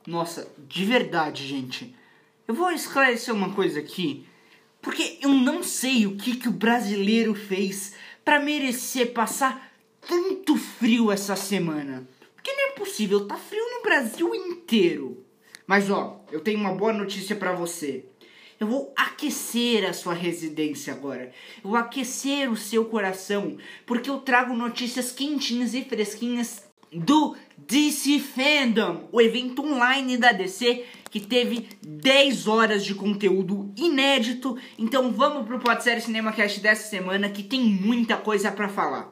Nossa, de verdade, gente. Eu vou esclarecer uma coisa aqui, porque eu não sei o que o brasileiro fez pra merecer passar tanto frio essa semana. Porque não é possível, tá frio no Brasil inteiro. Mas ó, eu tenho uma boa notícia pra você. Eu vou aquecer a sua residência agora. Eu vou aquecer o seu coração, porque eu trago notícias quentinhas e fresquinhas do DC Fandom, o evento online da DC que teve 10 horas de conteúdo inédito. Então vamos pro Podsérie CinemaCast dessa semana, que tem muita coisa pra falar.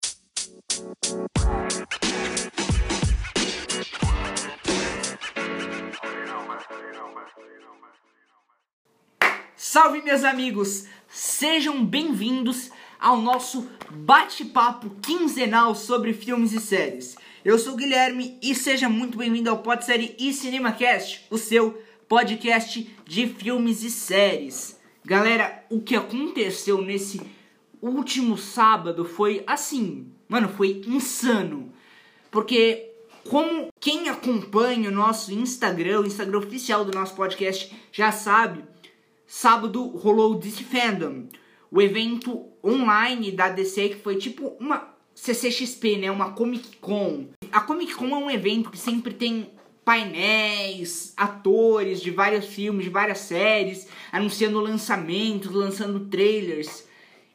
Salve, meus amigos! Sejam bem-vindos ao nosso bate-papo quinzenal sobre filmes e séries. Eu sou o Guilherme e seja muito bem-vindo ao Podsérie e CinemaCast, o seu podcast de filmes e séries. Galera, o que aconteceu nesse último sábado foi assim, foi insano. Porque como quem acompanha o nosso Instagram, o Instagram oficial do nosso podcast já sabe, sábado rolou o DC Fandom, o evento online da DC que foi tipo uma CCXP, né? Uma Comic Con. A Comic Con é um evento que sempre tem painéis, atores de vários filmes, de várias séries, anunciando lançamentos, lançando trailers.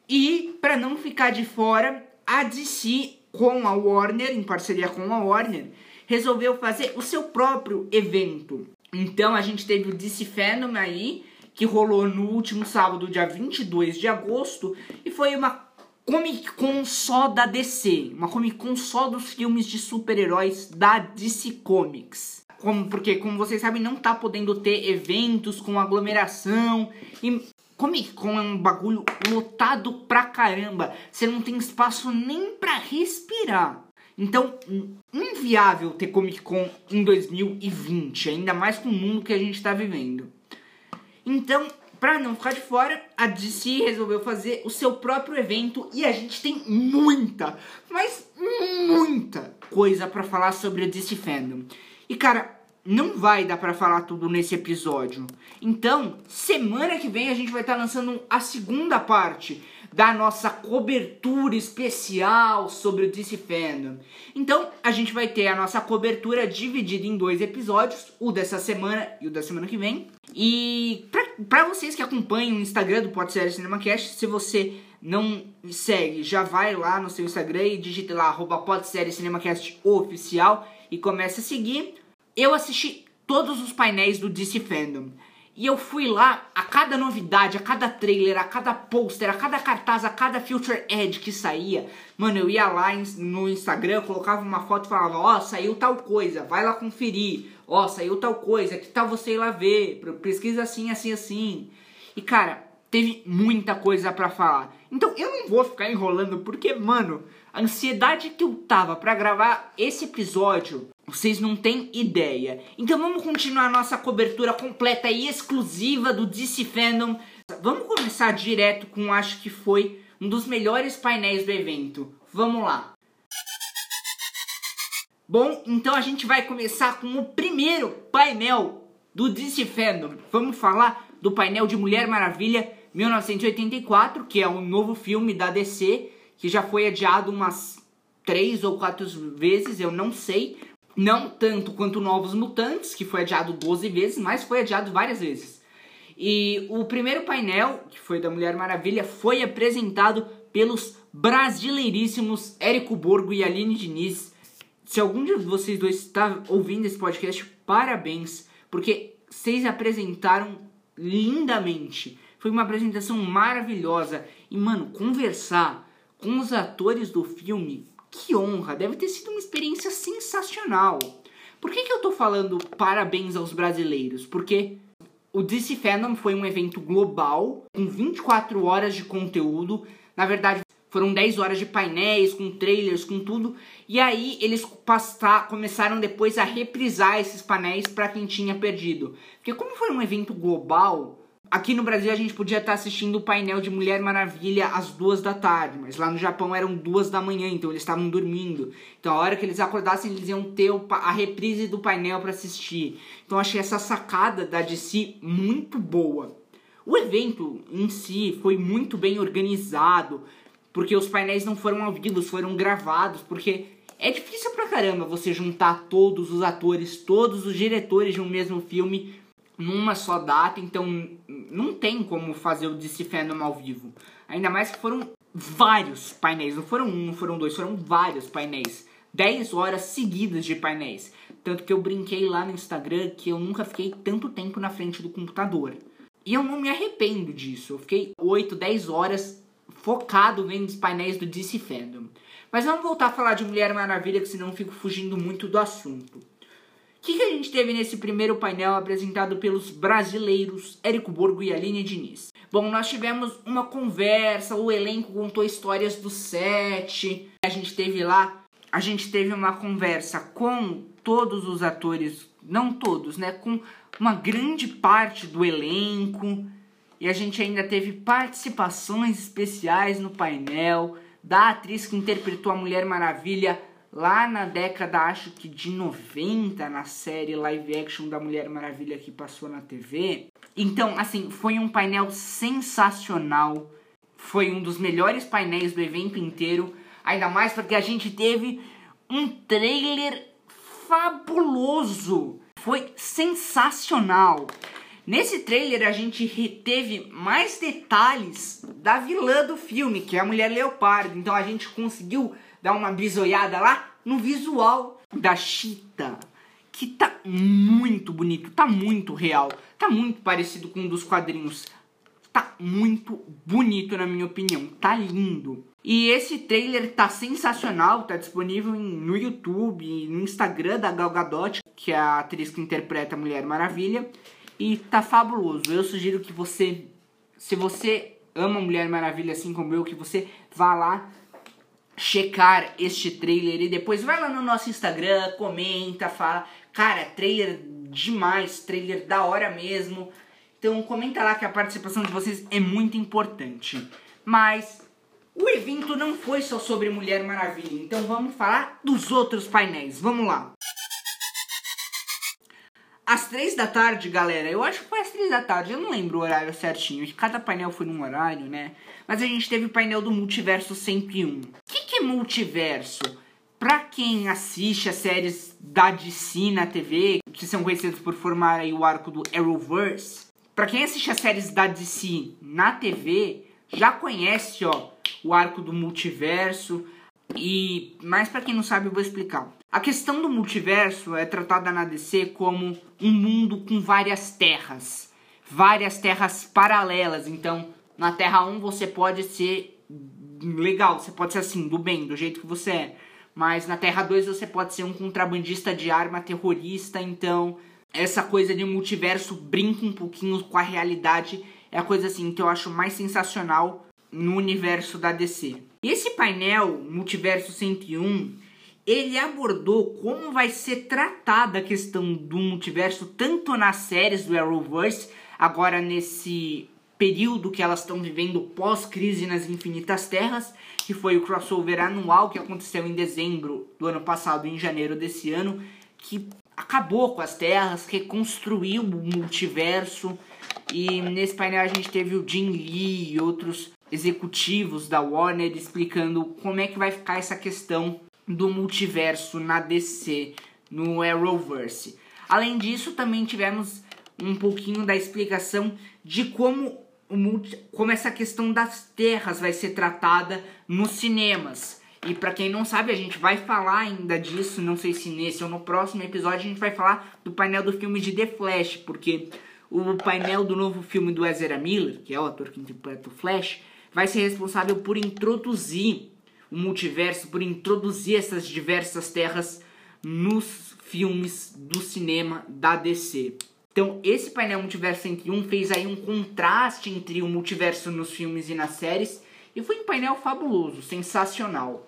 E, para não ficar de fora, a DC, com a Warner, em parceria com a Warner, resolveu fazer o seu próprio evento. Então a gente teve o DC Fandom aí, que rolou no último sábado, dia 22 de agosto, e foi uma Comic Con só da DC, uma Comic Con só dos filmes de super-heróis da DC Comics. Porque, como vocês sabem, não tá podendo ter eventos com aglomeração, e Comic Con é um bagulho lotado pra caramba, você não tem espaço nem pra respirar. Então, inviável ter Comic Con em 2020, ainda mais com o mundo que a gente tá vivendo. Então, pra não ficar de fora, a DC resolveu fazer o seu próprio evento e a gente tem muita, mas muita coisa pra falar sobre o DC Fandom. E cara, não vai dar pra falar tudo nesse episódio. Então, semana que vem a gente vai estar lançando a segunda parte da nossa cobertura especial sobre o DC Fandom. Então, a gente vai ter a nossa cobertura dividida em 2 episódios, o dessa semana e o da semana que vem. E pra vocês que acompanham o Instagram do Podsérie CinemaCast, se você não segue, já vai lá no seu Instagram e digite lá @Podsérie CinemaCast oficial e comece a seguir. Eu assisti todos os painéis do DC Fandom. E eu fui lá, a cada novidade, a cada trailer, a cada pôster, a cada cartaz, a cada Future Edge que saía, eu ia lá no Instagram, colocava uma foto e falava, ó, saiu tal coisa, vai lá conferir, ó, saiu tal coisa, que tal você ir lá ver, pesquisa assim, assim, assim. E cara, teve muita coisa pra falar. Então eu não vou ficar enrolando, porque, a ansiedade que eu tava pra gravar esse episódio, vocês não têm ideia. Então vamos continuar a nossa cobertura completa e exclusiva do DC Fandom. Vamos começar direto com, acho que foi um dos melhores painéis do evento. Vamos lá. Bom, então a gente vai começar com o primeiro painel do DC Fandom. Vamos falar do painel de Mulher Maravilha 1984, que é um novo filme da DC, que já foi adiado umas 3 ou 4 vezes, eu não sei. Não tanto quanto Novos Mutantes, que foi adiado 12 vezes, mas foi adiado várias vezes. E o primeiro painel, que foi da Mulher Maravilha, foi apresentado pelos brasileiríssimos Érico Borgo e Aline Diniz. Se algum de vocês dois está ouvindo esse podcast, parabéns, porque vocês apresentaram lindamente. Foi uma apresentação maravilhosa. E, conversar com os atores do filme, que honra, deve ter sido uma experiência sensacional. Por que eu tô falando parabéns aos brasileiros? Porque o DC Fandom foi um evento global, com 24 horas de conteúdo. Na verdade, foram 10 horas de painéis, com trailers, com tudo. E aí, eles começaram depois a reprisar esses painéis para quem tinha perdido. Porque como foi um evento global, Aqui no Brasil a gente podia estar assistindo o painel de Mulher Maravilha às 2 da tarde, mas lá no Japão eram 2 da manhã, então eles estavam dormindo. Então a hora que eles acordassem, eles iam ter a reprise do painel para assistir. Então eu achei essa sacada da DC muito boa. O evento em si foi muito bem organizado, porque os painéis não foram ao vivo, foram gravados, porque é difícil pra caramba você juntar todos os atores, todos os diretores de um mesmo filme numa só data, então não tem como fazer o DC Fandom ao vivo. Ainda mais que foram vários painéis, não foram um, não foram dois, foram vários painéis. 10 horas seguidas de painéis. Tanto que eu brinquei lá no Instagram que eu nunca fiquei tanto tempo na frente do computador. E eu não me arrependo disso. Eu fiquei 8, 10 horas focado vendo os painéis do DC Fandom. Mas vamos voltar a falar de Mulher Maravilha, que senão eu fico fugindo muito do assunto. O que a gente teve nesse primeiro painel apresentado pelos brasileiros Érico Borgo e Aline Diniz? Bom, nós tivemos uma conversa, o elenco contou histórias do set. A gente teve uma conversa com todos os atores, não todos, né? Com uma grande parte do elenco. E a gente ainda teve participações especiais no painel da atriz que interpretou a Mulher Maravilha lá na década, acho que de 90, na série live action da Mulher Maravilha que passou na TV. Então, assim, foi um painel sensacional. Foi um dos melhores painéis do evento inteiro. Ainda mais porque a gente teve um trailer fabuloso. Foi sensacional. Nesse trailer a gente teve mais detalhes da vilã do filme, que é a Mulher Leopardo. Então a gente conseguiu dar uma bisoiada lá no visual da Cheetah, que tá muito bonito, tá muito real, tá muito parecido com um dos quadrinhos. Tá muito bonito na minha opinião, tá lindo. E esse trailer tá sensacional, tá disponível no YouTube e no Instagram da Gal Gadot, que é a atriz que interpreta a Mulher Maravilha. E tá fabuloso. Eu sugiro que você, se você ama Mulher Maravilha assim como eu, que você vá lá checar este trailer e depois vai lá no nosso Instagram, comenta, fala, cara, trailer demais, trailer da hora mesmo. Então comenta lá que a participação de vocês é muito importante. Mas o evento não foi só sobre Mulher Maravilha, então vamos falar dos outros painéis. Vamos lá. Às 3 da tarde, galera, eu acho que foi às 3 da tarde, eu não lembro o horário certinho, cada painel foi num horário, né? Mas a gente teve o painel do Multiverso 101. O que é multiverso? Pra quem assiste as séries da DC na TV, que são conhecidas por formar aí o arco do Arrowverse, pra quem assiste as séries da DC na TV, já conhece, ó, o arco do multiverso. Mas pra quem não sabe, eu vou explicar. A questão do multiverso é tratada na DC como um mundo com várias terras paralelas. Então, na Terra 1 você pode ser legal, você pode ser assim, do bem, do jeito que você é. Mas na Terra 2 você pode ser um contrabandista de arma terrorista. Então, essa coisa de multiverso brinca um pouquinho com a realidade. É a coisa assim que eu acho mais sensacional no universo da DC. E esse painel, Multiverso 101, ele abordou como vai ser tratada a questão do multiverso, tanto nas séries do Arrowverse, agora nesse período que elas estão vivendo pós-crise nas Infinitas Terras, que foi o crossover anual que aconteceu em dezembro do ano passado e em janeiro desse ano, que acabou com as terras, reconstruiu o multiverso. E nesse painel a gente teve o Jim Lee e outros executivos da Warner explicando como é que vai ficar essa questão do multiverso na DC, no Arrowverse. Além disso, também tivemos um pouquinho da explicação de como essa questão das terras vai ser tratada nos cinemas. E pra quem não sabe, a gente vai falar ainda disso, não sei se nesse ou no próximo episódio a gente vai falar do painel do filme de The Flash, porque o painel do novo filme do Ezra Miller, que é o ator que interpreta o Flash, vai ser responsável por introduzir o multiverso, por introduzir essas diversas terras nos filmes do cinema da DC. Então, esse painel Multiverso 101 fez aí um contraste entre o multiverso nos filmes e nas séries, e foi um painel fabuloso, sensacional.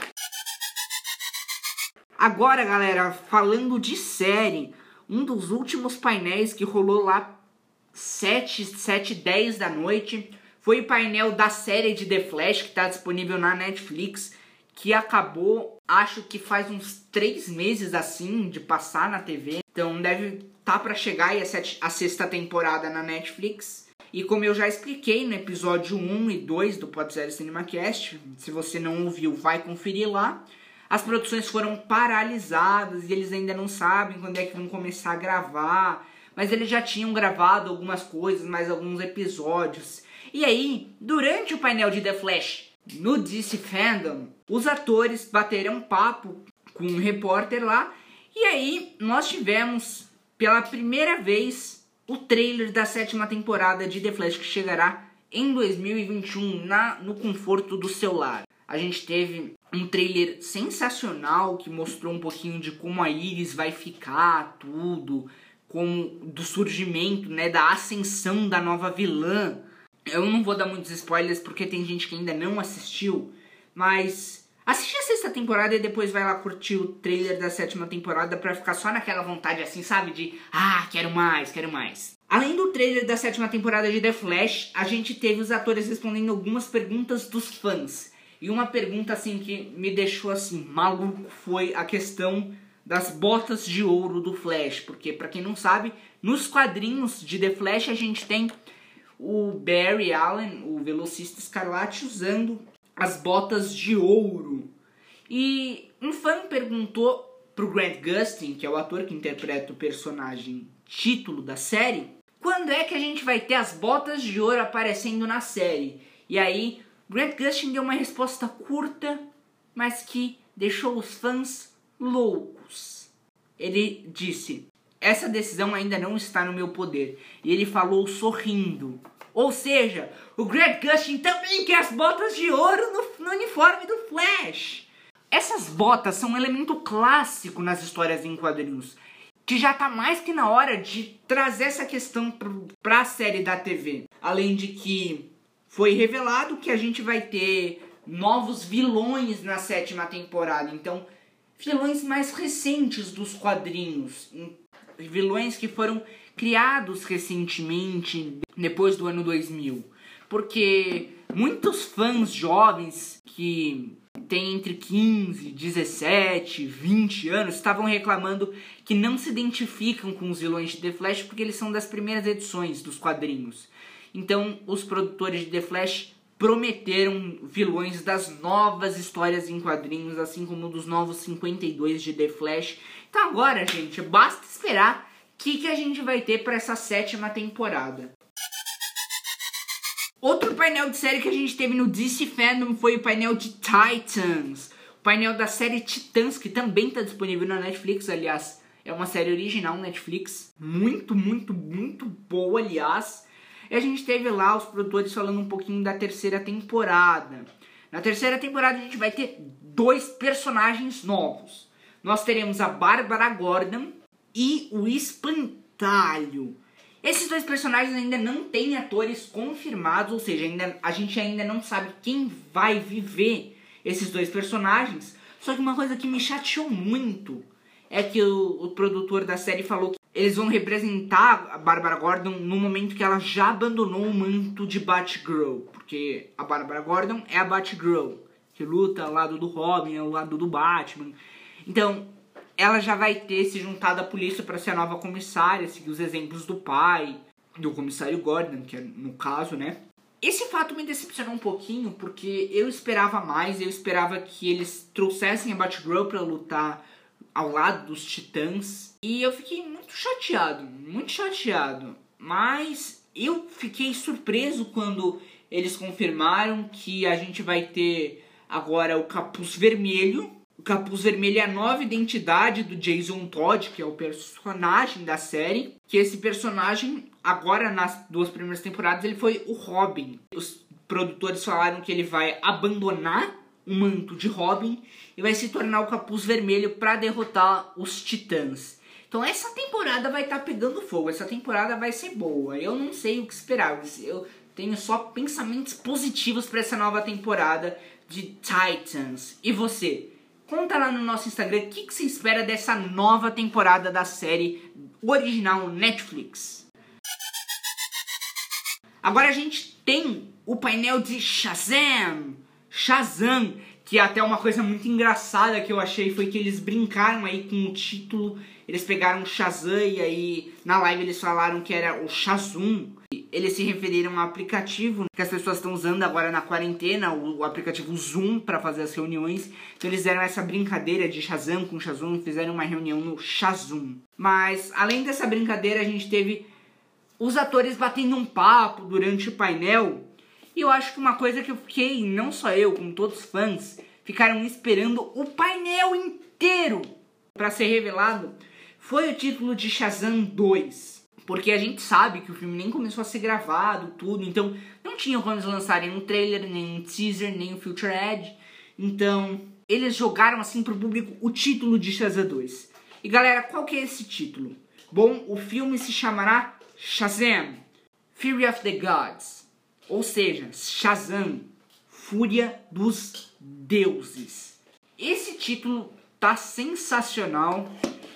Agora, galera, falando de série, um dos últimos painéis que rolou lá 7h10 da noite. Foi o painel da série de The Flash, que está disponível na Netflix, que acabou, acho que faz uns 3 meses assim, de passar na TV. Então deve estar para chegar aí a sexta temporada na Netflix. E como eu já expliquei no episódio 1 e 2 do Podsérie CinemaCast, se você não ouviu, vai conferir lá. As produções foram paralisadas e eles ainda não sabem quando é que vão começar a gravar. Mas eles já tinham gravado algumas coisas, mais alguns episódios. E aí, durante o painel de The Flash no DC Fandom, os atores bateram papo com um repórter lá. E aí, nós tivemos, pela primeira vez, o trailer da 7ª temporada de The Flash, que chegará em 2021 no conforto do seu lar. A gente teve um trailer sensacional que mostrou um pouquinho de como a Iris vai ficar, tudo, como do surgimento, né, da ascensão da nova vilã. Eu não vou dar muitos spoilers porque tem gente que ainda não assistiu, mas assiste a 6ª temporada e depois vai lá curtir o trailer da 7ª temporada pra ficar só naquela vontade assim, sabe, de quero mais, quero mais. Além do trailer da 7ª temporada de The Flash, a gente teve os atores respondendo algumas perguntas dos fãs. E uma pergunta assim que me deixou assim maluco foi a questão das botas de ouro do Flash. Porque, pra quem não sabe, nos quadrinhos de The Flash a gente tem o Barry Allen, o velocista escarlate, usando as botas de ouro. E um fã perguntou pro Grant Gustin, que é o ator que interpreta o personagem título da série, quando é que a gente vai ter as botas de ouro aparecendo na série? E aí, Grant Gustin deu uma resposta curta, mas que deixou os fãs loucos. Ele disse: essa decisão ainda não está no meu poder. E ele falou sorrindo. Ou seja, o Grant Gustin também quer as botas de ouro no uniforme do Flash. Essas botas são um elemento clássico nas histórias em quadrinhos, que já tá mais que na hora de trazer essa questão pra série da TV. Além de que foi revelado que a gente vai ter novos vilões na 7ª temporada. Então, vilões mais recentes dos quadrinhos. Vilões que foram criados recentemente, depois do ano 2000. Porque muitos fãs jovens que têm entre 15, 17, 20 anos estavam reclamando que não se identificam com os vilões de The Flash porque eles são das primeiras edições dos quadrinhos. Então, os produtores de The Flash prometeram vilões das novas histórias em quadrinhos, assim como dos novos 52 de The Flash. Então agora, gente, basta esperar o que a gente vai ter para essa 7ª temporada. Outro painel de série que a gente teve no DC Fandom foi o painel de Titans. O painel da série Titãs, que também está disponível na Netflix, aliás. É uma série original Netflix. Muito, muito, muito boa, aliás. E a gente teve lá os produtores falando um pouquinho da 3ª temporada. Na 3ª temporada a gente vai ter 2 personagens novos. Nós teremos a Bárbara Gordon e o Espantalho. Esses 2 personagens ainda não têm atores confirmados, ou seja, a gente ainda não sabe quem vai viver esses 2 personagens. Só que uma coisa que me chateou muito é que o produtor da série falou que eles vão representar a Bárbara Gordon no momento que ela já abandonou o manto de Batgirl. Porque a Bárbara Gordon é a Batgirl, que luta ao lado do Robin, ao lado do Batman. Então, ela já vai ter se juntado à polícia para ser a nova comissária, seguir os exemplos do pai, do comissário Gordon, que é no caso, né? Esse fato me decepcionou um pouquinho, porque eu esperava mais, eu esperava que eles trouxessem a Batgirl para lutar ao lado dos Titãs. E eu fiquei muito chateado. Mas eu fiquei surpreso quando eles confirmaram que a gente vai ter agora o Capuz Vermelho. O Capuz Vermelho é a nova identidade do Jason Todd, que é o personagem da série. Que esse personagem, agora nas 2 primeiras temporadas, ele foi o Robin. Os produtores falaram que ele vai abandonar o manto de Robin e vai se tornar o Capuz Vermelho para derrotar os Titãs. Então essa temporada vai estar pegando fogo, essa temporada vai ser boa. Eu não sei o que esperar, eu tenho só pensamentos positivos para essa nova temporada de Titans. E você? Conta lá no nosso Instagram o que você espera dessa nova temporada da série original Netflix. Agora a gente tem o painel de Shazam, que até uma coisa muito engraçada que eu achei foi que eles brincaram aí com o título. Eles pegaram o Shazam e aí na live eles falaram que era o Shazam. Eles se referiram ao aplicativo que as pessoas estão usando agora na quarentena, o aplicativo Zoom, para fazer as reuniões. Então eles fizeram essa brincadeira de Shazam com Shazam, fizeram uma reunião no Shazam. Mas além dessa brincadeira, a gente teve os atores batendo um papo durante o painel. E eu acho que uma coisa que eu fiquei, não só eu, como todos os fãs, ficaram esperando o painel inteiro para ser revelado, foi o título de Shazam 2. Porque a gente sabe que o filme nem começou a ser gravado, tudo, então não tinha como eles lançarem um trailer, nem um teaser, nem um Future Ad. Então, eles jogaram assim pro público o título de Shazam 2. E galera, qual que é esse título? Bom, o filme se chamará Shazam, Fury of the Gods. Ou seja, Shazam, Fúria dos Deuses. Esse título tá sensacional.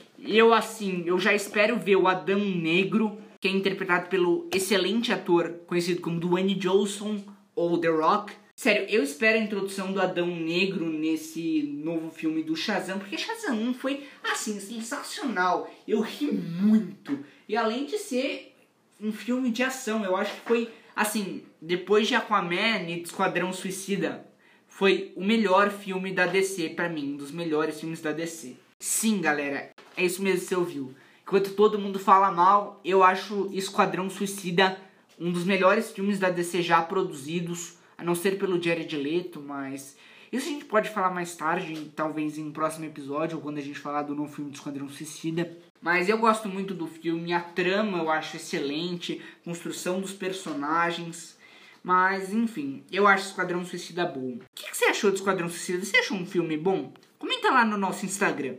Eu já espero ver o Adão Negro, que é interpretado pelo excelente ator conhecido como Dwayne Johnson ou The Rock. Sério, eu espero a introdução do Adão Negro nesse novo filme do Shazam, porque Shazam 1 foi, assim, sensacional. Eu ri muito. E além de ser um filme de ação, eu acho que foi, assim, depois de Aquaman e Esquadrão Suicida, foi o melhor filme da DC pra mim, um dos melhores filmes da DC. Sim, galera, é isso mesmo que você ouviu. Enquanto todo mundo fala mal, eu acho Esquadrão Suicida um dos melhores filmes da DC já produzidos, a não ser pelo Jared Leto, mas isso a gente pode falar mais tarde, talvez em um próximo episódio, ou quando a gente falar do novo filme do Esquadrão Suicida. Mas eu gosto muito do filme, a trama eu acho excelente, construção dos personagens. Mas, enfim, eu acho Esquadrão Suicida bom. O que você achou do Esquadrão Suicida? Você achou um filme bom? Comenta lá no nosso Instagram.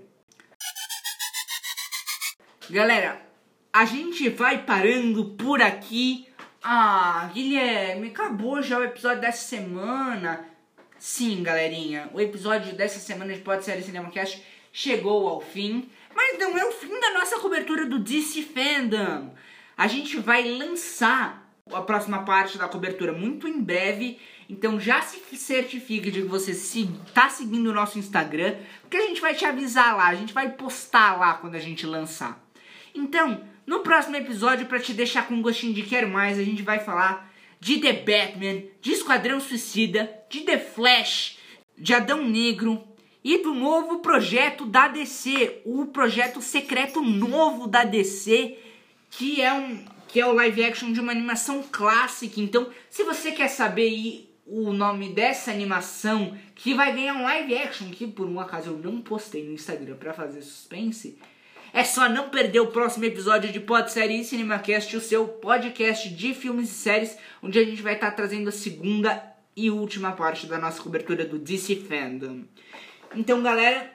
Galera, a gente vai parando por aqui. Ah, Guilherme, acabou já o episódio dessa semana. Sim, galerinha, o episódio dessa semana de Pod Série CinemaCast chegou ao fim. Mas não é o fim da nossa cobertura do DC Fandom. A gente vai lançar a próxima parte da cobertura muito em breve. Então já se certifique de que você tá seguindo o nosso Instagram, porque a gente vai te avisar lá, a gente vai postar lá quando a gente lançar. Então, no próximo episódio, pra te deixar com um gostinho de quero mais, a gente vai falar de The Batman, de Esquadrão Suicida, de The Flash, de Adão Negro e do novo projeto da DC, o projeto secreto novo da DC, que é o live action de uma animação clássica. Então, se você quer saber o nome dessa animação, que vai ganhar um live action, que por um acaso eu não postei no Instagram pra fazer suspense, é só não perder o próximo episódio de Pod Série CinemaCast, o seu podcast de filmes e séries, onde a gente vai estar trazendo a segunda e última parte da nossa cobertura do DC Fandom. Então, galera,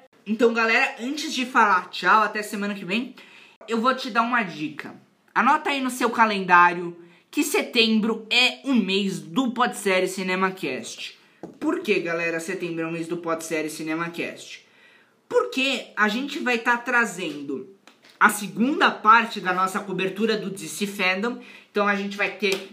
antes de falar tchau, até semana que vem, eu vou te dar uma dica. Anota aí no seu calendário que setembro é o mês do Pod Série CinemaCast. Por que, galera, setembro é o mês do Pod Série CinemaCast? Porque a gente vai estar trazendo a segunda parte da nossa cobertura do DC Fandom. Então a gente vai ter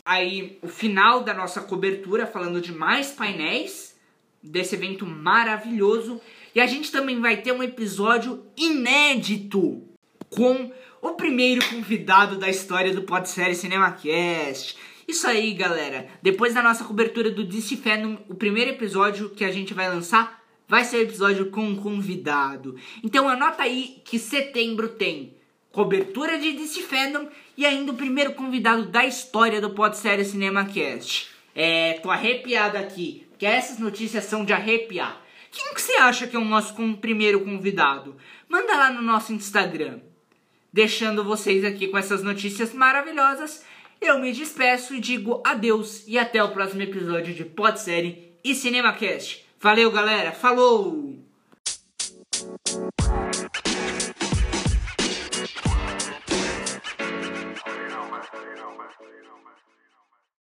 aí o final da nossa cobertura falando de mais painéis desse evento maravilhoso. E a gente também vai ter um episódio inédito com o primeiro convidado da história do Pod Série CinemaCast. Isso aí, galera. Depois da nossa cobertura do DC Fandom, o primeiro episódio que a gente vai lançar vai ser o episódio com um convidado. Então anota aí que setembro tem cobertura de DC Fandom e ainda o primeiro convidado da história do Pod Série CinemaCast. Tô arrepiado aqui, porque essas notícias são de arrepiar. Quem que você acha que é o nosso primeiro convidado? Manda lá no nosso Instagram. Deixando vocês aqui com essas notícias maravilhosas, eu me despeço e digo adeus e até o próximo episódio de Pod Série e CinemaCast. Valeu, galera. Falou!